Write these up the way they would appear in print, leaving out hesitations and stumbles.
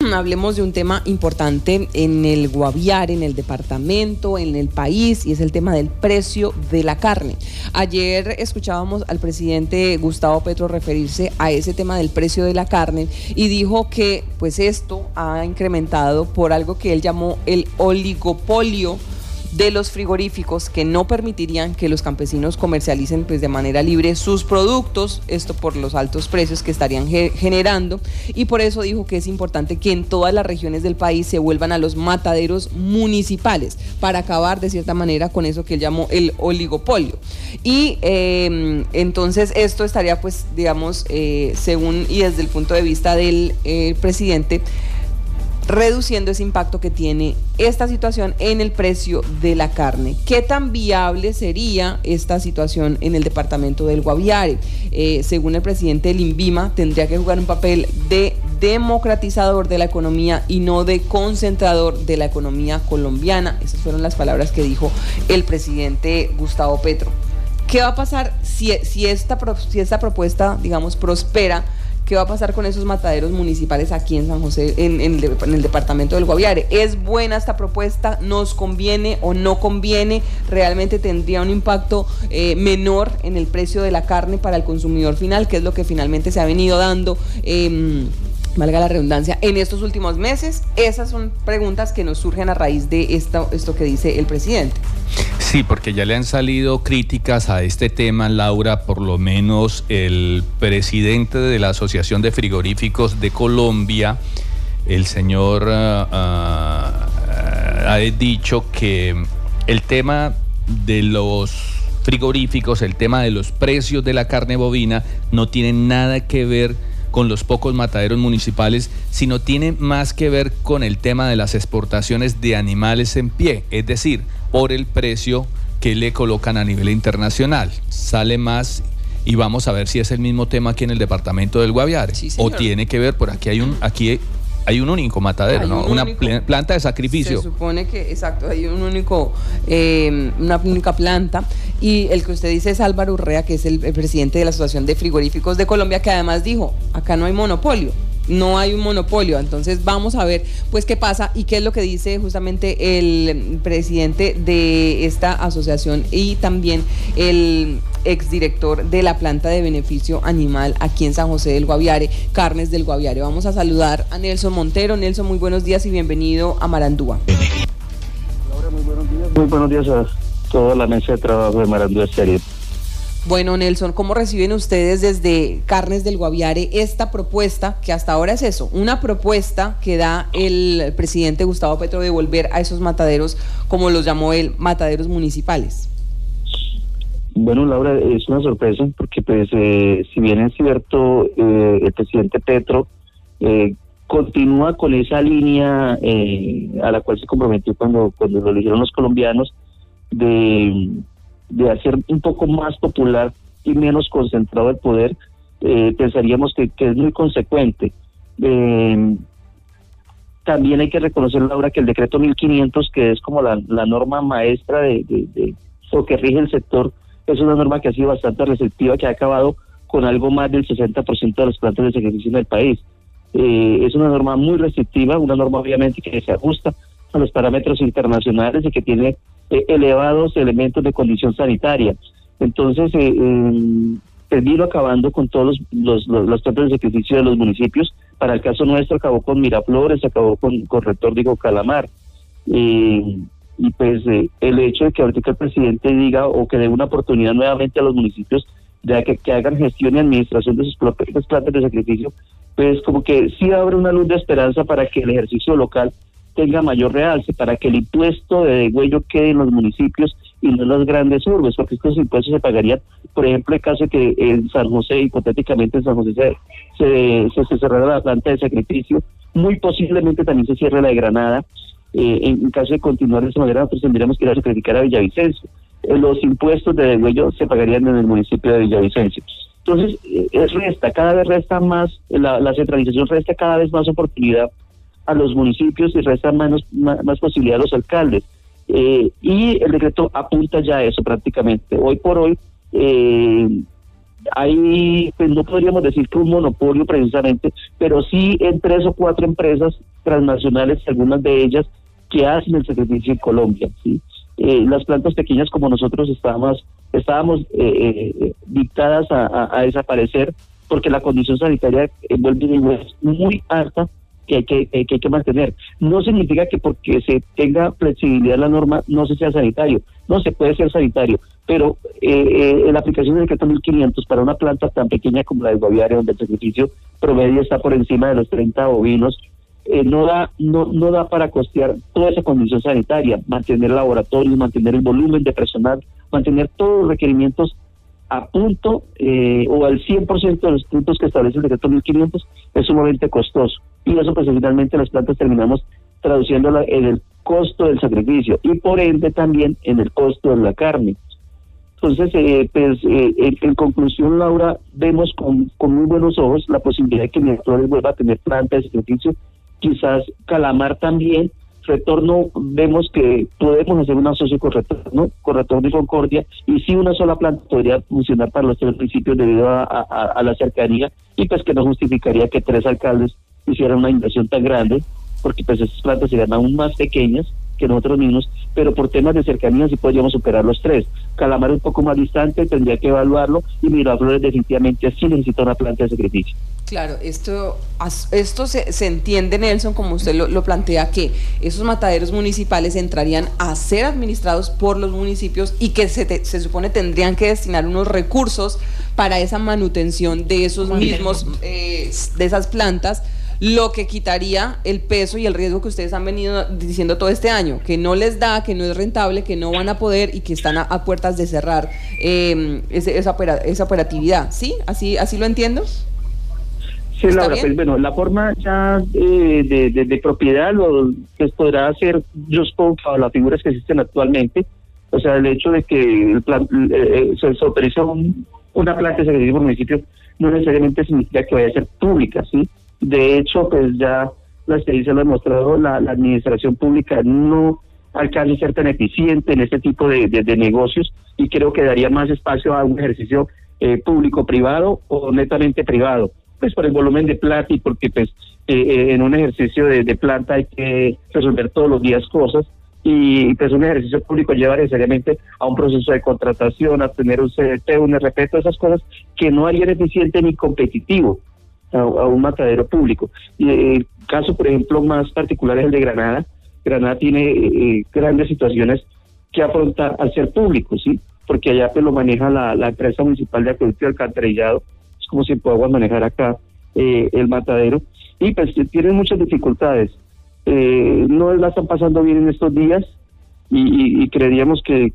hablemos de un tema importante en el Guaviare, en el departamento, en el país, y es el tema del precio de la carne. Ayer escuchábamos al presidente Gustavo Petro referirse a ese tema del precio de la carne y dijo que pues esto ha incrementado por algo que él llamó el oligopolio de los frigoríficos, que no permitirían que los campesinos comercialicen pues de manera libre sus productos, esto por los altos precios que estarían generando, y por eso dijo que es importante que en todas las regiones del país se vuelvan a los mataderos municipales para acabar de cierta manera con eso que él llamó el oligopolio. Y entonces esto estaría pues digamos según y desde el punto de vista del presidente, reduciendo ese impacto que tiene esta situación en el precio de la carne. ¿Qué tan viable sería esta situación en el departamento del Guaviare? Según el presidente del INVIMA, tendría que jugar un papel de democratizador de la economía y no de concentrador de la economía colombiana. Esas fueron las palabras que dijo el presidente Gustavo Petro. ¿Qué va a pasar si esta propuesta, digamos, prospera? ¿Qué va a pasar con esos mataderos municipales aquí en San José, en el departamento del Guaviare? ¿Es buena esta propuesta? ¿Nos conviene o no conviene? ¿Realmente tendría un impacto menor en el precio de la carne para el consumidor final, que es lo que finalmente se ha venido dando, valga la redundancia, en estos últimos meses? Esas son preguntas que nos surgen a raíz de esto que dice el presidente. Sí, porque ya le han salido críticas a este tema, Laura. Por lo menos el presidente de la Asociación de Frigoríficos de Colombia, el señor ha dicho que el tema de los frigoríficos, el tema de los precios de la carne bovina no tiene nada que ver con los pocos mataderos municipales, sino tiene más que ver con el tema de las exportaciones de animales en pie, es decir, por el precio que le colocan a nivel internacional. Sale más, y vamos a ver si es el mismo tema aquí en el departamento del Guaviare, sí, o tiene que ver, por aquí hay un único matadero, ¿no? Una planta de sacrificio. Se supone que, exacto, hay una única planta, y el que usted dice es Álvaro Urrea, que es el presidente de la Asociación de Frigoríficos de Colombia, que además dijo, acá no hay monopolio. No hay un monopolio, entonces vamos a ver pues qué pasa y qué es lo que dice justamente el presidente de esta asociación y también el exdirector de la planta de beneficio animal aquí en San José del Guaviare, Carnes del Guaviare. Vamos a saludar a Nelson Montero. Nelson, muy buenos días y bienvenido a Marandúa. Laura, muy buenos días. Muy buenos días a toda la mesa de trabajo de Marandúa Estéreo. Bueno, Nelson, ¿cómo reciben ustedes desde Carnes del Guaviare esta propuesta, que hasta ahora es eso, una propuesta que da el presidente Gustavo Petro de volver a esos mataderos, como los llamó él, mataderos municipales? Bueno, Laura, es una sorpresa porque pues si bien es cierto, el presidente Petro continúa con esa línea a la cual se comprometió cuando lo eligieron los colombianos, de hacer un poco más popular y menos concentrado el poder, pensaríamos que es muy consecuente. También hay que reconocer, Laura, que el decreto 1500, que es como la norma maestra de lo que rige el sector, es una norma que ha sido bastante receptiva, que ha acabado con algo más del 60% de las plantas de sacrificio en el país. Es una norma muy restrictiva, una norma obviamente que se ajusta a los parámetros internacionales y que tiene elevados elementos de condición sanitaria. Entonces, vino acabando con todos los plantas de sacrificio de los municipios. Para el caso nuestro, acabó con Miraflores, acabó con Retórico, Calamar. Y pues el hecho de que ahorita el presidente diga o que dé una oportunidad nuevamente a los municipios de que hagan gestión y administración de sus propias plantas de sacrificio, pues como que sí abre una luz de esperanza para que el ejercicio local tenga mayor realce, para que el impuesto de degüello quede en los municipios y no en las grandes urbes, porque estos impuestos se pagarían, por ejemplo, en caso de que en San José, hipotéticamente en San José se cerrara la planta de sacrificio, muy posiblemente también se cierre la de Granada. En caso de continuar de esa manera, nosotros tendríamos que ir a sacrificar a Villavicencio. Los impuestos de degüello se pagarían en el municipio de Villavicencio. Entonces, cada vez resta más, la centralización resta cada vez más oportunidad a los municipios y resta más posibilidad a los alcaldes. Y el decreto apunta ya a eso prácticamente. Hoy por hoy, hay, pues no podríamos decir que un monopolio precisamente, pero sí en 3 o 4 empresas transnacionales, algunas de ellas que hacen el sacrificio en Colombia, ¿sí? Las plantas pequeñas como nosotros estábamos dictadas a desaparecer porque la condición sanitaria es muy alta que hay que mantener. No significa que porque se tenga flexibilidad en la norma no se sea sanitario, no se puede ser sanitario, pero en la aplicación del decreto 1500 para una planta tan pequeña como la de Guaviare, donde el sacrificio promedio está por encima de los 30 bovinos, no da para costear toda esa condición sanitaria, mantener laboratorios, mantener el volumen de personal, mantener todos los requerimientos a punto o al 100% de los puntos que establece el decreto 1500 es sumamente costoso, y eso pues finalmente las plantas terminamos traduciéndola en el costo del sacrificio y por ende también en el costo de la carne. Entonces, en conclusión, Laura, vemos con muy buenos ojos la posibilidad de que Miraflores vuelva a tener planta de sacrificio, quizás Calamar también. Retorno, vemos que podemos hacer un asocio con Retorno y Concordia, y sí una sola planta podría funcionar para los 3 municipios debido a la cercanía, y pues que no justificaría que 3 alcaldes hicieran una inversión tan grande, porque pues esas plantas serían aún más pequeñas que nosotros mismos, pero por temas de cercanía sí podríamos superar los 3. Calamar un poco más distante, tendría que evaluarlo, y Miraflores definitivamente sí necesita una planta de sacrificio. Claro, esto se entiende, Nelson, como usted lo plantea, que esos mataderos municipales entrarían a ser administrados por los municipios y que se supone tendrían que destinar unos recursos para esa manutención de esos mismos, de esas plantas, lo que quitaría el peso y el riesgo que ustedes han venido diciendo todo este año, que no les da, que no es rentable, que no van a poder y que están a puertas de cerrar esa operatividad. ¿Sí? ¿Así lo entiendo? Sí, Laura, pues bueno, la forma ya de propiedad lo que podrá hacer Juspo a las figuras que existen actualmente, o sea, el hecho de que el plan, se autoriza una planta de sacrificio por municipio no necesariamente significa que vaya a ser pública, ¿sí? De hecho, pues ya la experiencia lo ha demostrado, la administración pública no alcanza a ser tan eficiente en este tipo de negocios, y creo que daría más espacio a un ejercicio público-privado o netamente privado, pues por el volumen de plata y porque pues en un ejercicio de planta hay que resolver todos los días cosas, y pues un ejercicio público lleva necesariamente a un proceso de contratación, a tener un CDT, un RP, todas esas cosas que no harían eficiente ni competitivo a un matadero público. Y el caso, por ejemplo, más particular es el de Granada. Granada tiene grandes situaciones que afrontar al ser público, ¿sí? Porque allá pues lo maneja la empresa municipal de acueducto y alcantarillado, es como si podamos manejar acá el matadero, y pues tienen muchas dificultades, no la están pasando bien en estos días, y creeríamos que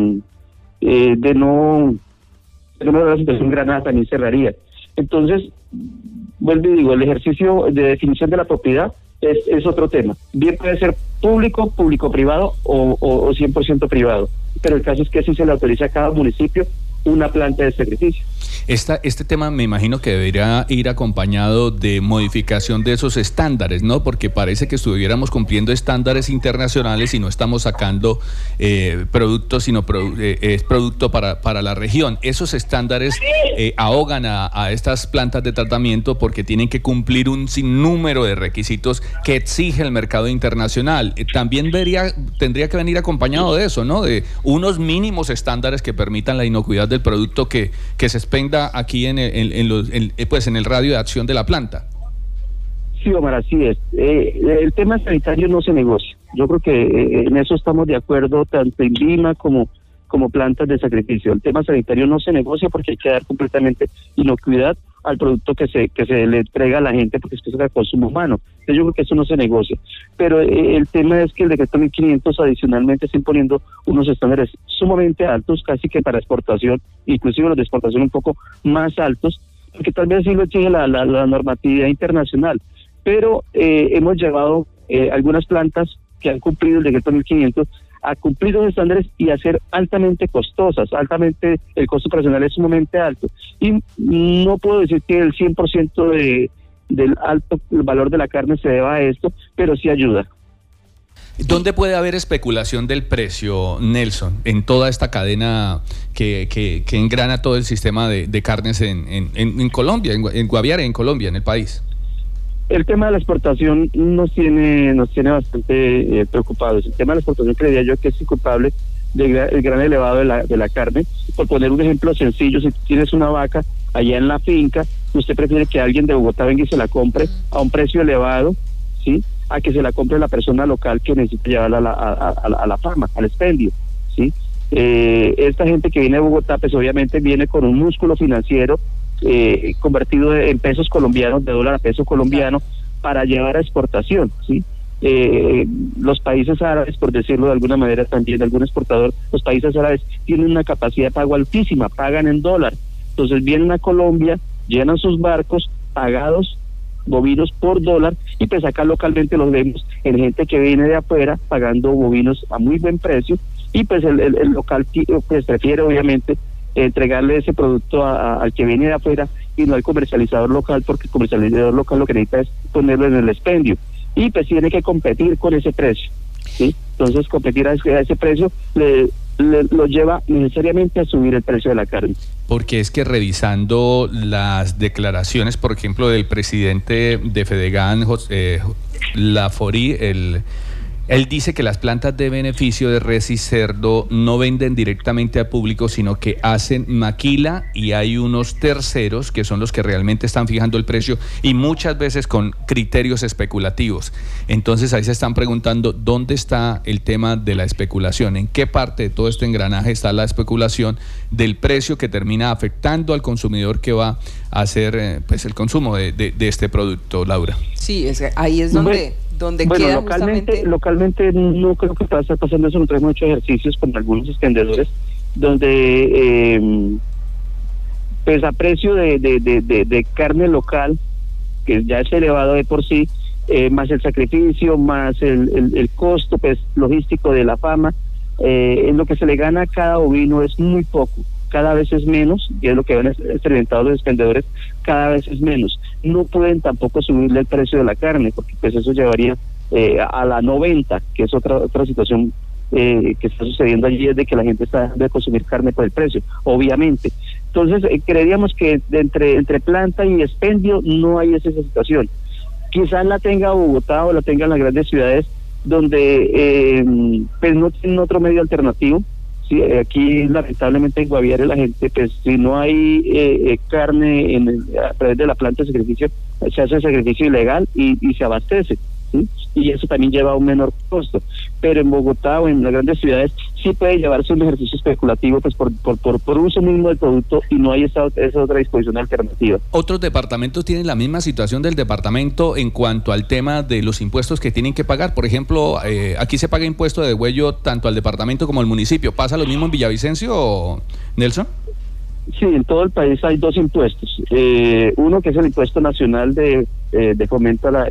de no la situación Granada también cerraría. Entonces, vuelvo y digo, el ejercicio de definición de la propiedad es otro tema. Bien puede ser público, público-privado o 100% privado, pero el caso es que sí se le autoriza a cada municipio una planta de sacrificio. Este tema me imagino que debería ir acompañado de modificación de esos estándares, ¿no? Porque parece que estuviéramos cumpliendo estándares internacionales y no estamos sacando productos, sino es producto para la región. Esos estándares ahogan a estas plantas de tratamiento porque tienen que cumplir un sinnúmero de requisitos que exige el mercado internacional. También tendría que venir acompañado de eso, ¿no? De unos mínimos estándares que permitan la inocuidad del producto que se expenda aquí en el radio de acción de la planta. Sí, Omar, así es. El tema sanitario no se negocia. Yo creo que en eso estamos de acuerdo, tanto en Lima como plantas de sacrificio. El tema sanitario no se negocia porque hay que dar completamente inocuidad al producto que se le entrega a la gente, porque es que es el consumo humano. Entonces yo creo que eso no se negocia. Pero el tema es que el decreto 1500 adicionalmente está imponiendo unos estándares sumamente altos, casi que para exportación, inclusive los de exportación un poco más altos, porque tal vez sí lo exige la normatividad internacional. Pero hemos llevado algunas plantas que han cumplido el decreto 1500 a cumplir los estándares y a ser altamente costosas, el costo operacional es sumamente alto, y no puedo decir que el 100% del alto valor de la carne se deba a esto, pero sí ayuda. ¿Dónde puede haber especulación del precio, Nelson, en toda esta cadena que engrana todo el sistema de carnes en Colombia, en Guaviare, en Colombia, en el país? El tema de la exportación nos tiene bastante preocupados. El tema de la exportación creería yo que es culpable del gran elevado de la carne. Por poner un ejemplo sencillo, si tienes una vaca allá en la finca, usted prefiere que alguien de Bogotá venga y se la compre a un precio elevado, ¿sí?, a que se la compre la persona local que necesita llevarla a la fama, al expendio, ¿sí? Esta gente que viene de Bogotá, pues obviamente viene con un músculo financiero convertido en pesos colombianos, de dólar a peso colombiano, para llevar a exportación, ¿sí? Los países árabes, por decirlo de alguna manera, también algún exportador, los países árabes tienen una capacidad de pago altísima, pagan en dólar. Entonces vienen a Colombia, llenan sus barcos pagados bovinos por dólar, y pues acá localmente los vemos en gente que viene de afuera pagando bovinos a muy buen precio, y pues el local pues prefiere obviamente entregarle ese producto al que viene de afuera y no al comercializador local, porque el comercializador local lo que necesita es ponerlo en el expendio, y pues tiene que competir con ese precio, ¿sí? Entonces competir a ese precio lo lleva necesariamente a subir el precio de la carne. Porque es que revisando las declaraciones, por ejemplo, del presidente de Fedegan, Laforí, él dice que las plantas de beneficio de res y cerdo no venden directamente al público, sino que hacen maquila, y hay unos terceros que son los que realmente están fijando el precio, y muchas veces con criterios especulativos. Entonces ahí se están preguntando dónde está el tema de la especulación, en qué parte de todo este engranaje está la especulación del precio que termina afectando al consumidor que va a hacer pues el consumo de este producto, Laura. Sí, ahí es donde queda localmente no creo que está pasando eso. Nosotros hemos hecho ejercicios con algunos expendedores donde pues a precio de carne local, que ya es elevado de por sí, más el sacrificio, más el costo pues logístico de la fama, en lo que se le gana a cada bovino es muy poco, cada vez es menos, y es lo que han experimentado los expendedores, cada vez es menos. No pueden tampoco subirle el precio de la carne, porque pues eso llevaría a la 90, que es otra situación que está sucediendo allí, es de que la gente está dejando de consumir carne por el precio, obviamente. Entonces creeríamos que entre planta y expendio no hay esa situación. Quizás la tenga Bogotá o la tengan las grandes ciudades, donde pues no tienen otro medio alternativo. Sí, aquí lamentablemente en Guaviare la gente, pues si no hay carne a través de la planta de sacrificio, se hace el sacrificio ilegal y se abastece, ¿sí? Y eso también lleva a un menor costo. Pero en Bogotá o en las grandes ciudades sí puede llevarse un ejercicio especulativo, pues por uso mismo del producto, y no hay esa otra disposición alternativa. ¿Otros departamentos tienen la misma situación del departamento en cuanto al tema de los impuestos que tienen que pagar? Por ejemplo, aquí se paga impuesto de degüello tanto al departamento como al municipio. ¿Pasa lo mismo en Villavicencio, Nelson? Sí, en todo el país hay dos impuestos. Uno que es el impuesto nacional de fomento a la,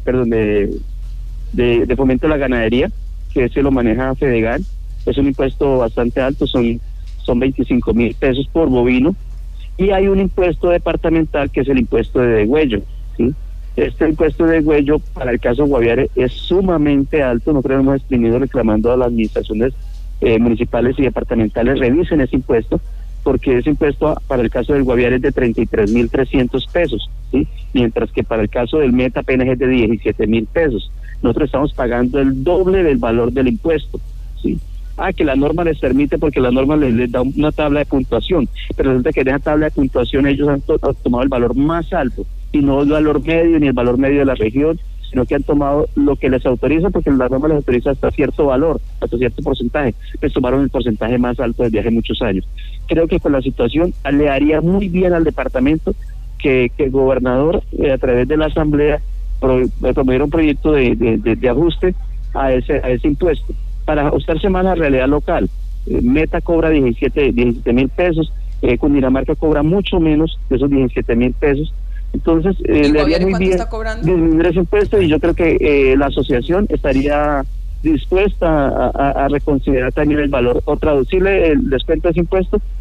de fomento a la ganadería, que ese lo maneja Fedegan. Es un impuesto bastante alto, son 25.000 pesos por bovino. Y hay un impuesto departamental que es el impuesto de degüello, ¿sí? Este impuesto de degüello para el caso Guaviare es sumamente alto. Nosotros hemos venido reclamando a las administraciones municipales y departamentales revisen ese impuesto, porque ese impuesto para el caso del Guaviare es de 33.300 pesos, ¿sí? Mientras que para el caso del Meta apenas es de 17.000 pesos. Nosotros estamos pagando el doble del valor del impuesto, ¿sí? Que la norma les permite, porque la norma les da una tabla de puntuación, pero resulta que en esa tabla de puntuación ellos han tomado el valor más alto, y no el valor medio ni el valor medio de la región, sino que han tomado lo que les autoriza, porque la norma les autoriza hasta cierto valor, hasta cierto porcentaje, pues tomaron el porcentaje más alto desde hace muchos años. Creo que con la situación le haría muy bien al departamento que el gobernador, a través de la asamblea, promoviera un proyecto de ajuste a ese impuesto, para ajustarse más a la realidad local. Meta cobra 17.000 pesos, Cundinamarca cobra mucho menos de esos 17.000 pesos. Entonces, le haría muy bien disminuir ese impuesto, y yo creo que la asociación estaría dispuesta a reconsiderar también el valor, o traducirle el descuento de ese impuesto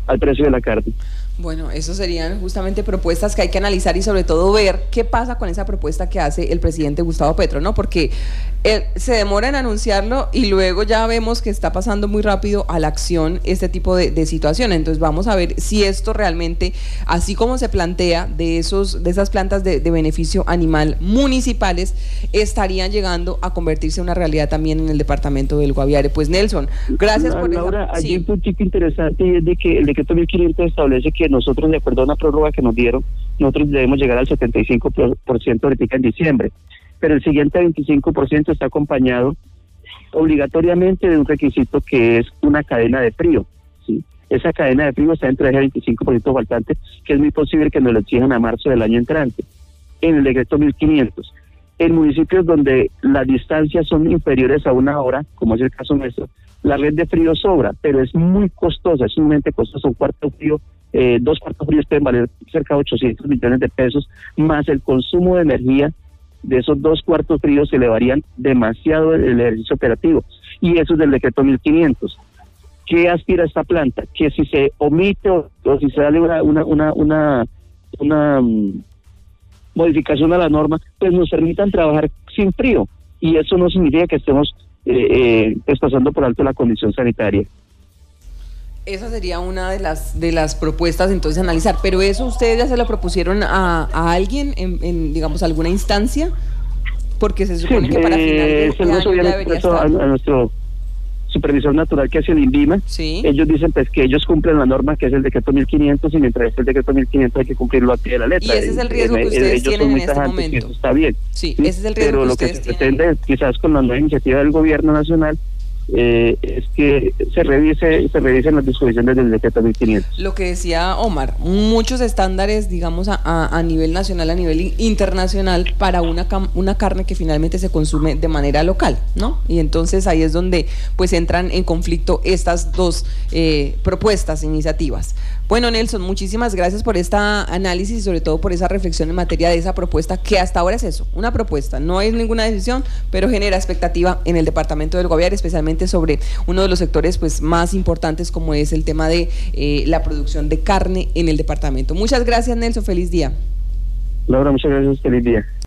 al precio de la carne. Bueno, eso serían justamente propuestas que hay que analizar y sobre todo ver qué pasa con esa propuesta que hace el presidente Gustavo Petro, ¿no? Porque se demora en anunciarlo y luego ya vemos que está pasando muy rápido a la acción este tipo de situaciones. Entonces vamos a ver si esto realmente, así como se plantea de esas plantas de beneficio animal municipales, estarían llegando a convertirse en una realidad también en el departamento del Guaviare. Pues Nelson, gracias por Laura, esa... hay Sí. un puntito interesante y es de que el decreto 1500 establece que nosotros, de acuerdo a una prórroga que nos dieron, nosotros debemos llegar al 75% ahorita en diciembre, pero el siguiente 25% está acompañado obligatoriamente de un requisito que es una cadena de frío, ¿sí? Esa cadena de frío está dentro de ese 25% faltante, que es muy posible que nos lo exijan a marzo del año entrante, en el decreto 1500. En municipios donde las distancias son inferiores a 1 hora, como es el caso nuestro, la red de frío sobra, pero es muy costosa, es sumamente costosa. Un cuarto frío, 2 cuartos fríos pueden valer cerca de 800 millones de pesos, más el consumo de energía de esos 2 cuartos fríos se elevarían demasiado el ejercicio operativo, y eso es del decreto 1500. ¿Qué aspira esta planta? Que si se omite o si se da una modificación a la norma, pues nos permitan trabajar sin frío, y eso no significa que estemos pasando por alto la condición sanitaria. Esa sería una de las propuestas entonces a analizar, pero eso ustedes ya se lo propusieron a alguien en digamos alguna instancia, porque se supone que para final de este año ya debería estar. A nuestro supervisor natural, que es el INVIMA. Sí. Ellos dicen pues que ellos cumplen la norma, que es el decreto 1500, y mientras esté el decreto 1500 hay que cumplirlo a pie de la letra. Y ese es el riesgo que ustedes tienen en este momento. Eso está bien. Sí, ese es el riesgo pero que lo que ustedes se tienen. pretende, quizás con la nueva iniciativa del gobierno nacional, es que se revisen las disposiciones del decreto 1500. Lo que decía Omar, muchos estándares, digamos, a nivel nacional, a nivel internacional, para una carne que finalmente se consume de manera local, ¿no? Y entonces ahí es donde pues entran en conflicto estas dos propuestas, iniciativas. Bueno, Nelson, muchísimas gracias por esta análisis y sobre todo por esa reflexión en materia de esa propuesta, que hasta ahora es eso, una propuesta, no es ninguna decisión, pero genera expectativa en el departamento del Guaviare, especialmente sobre uno de los sectores pues más importantes, como es el tema de la producción de carne en el departamento. Muchas gracias, Nelson, feliz día. Laura, muchas gracias, feliz día.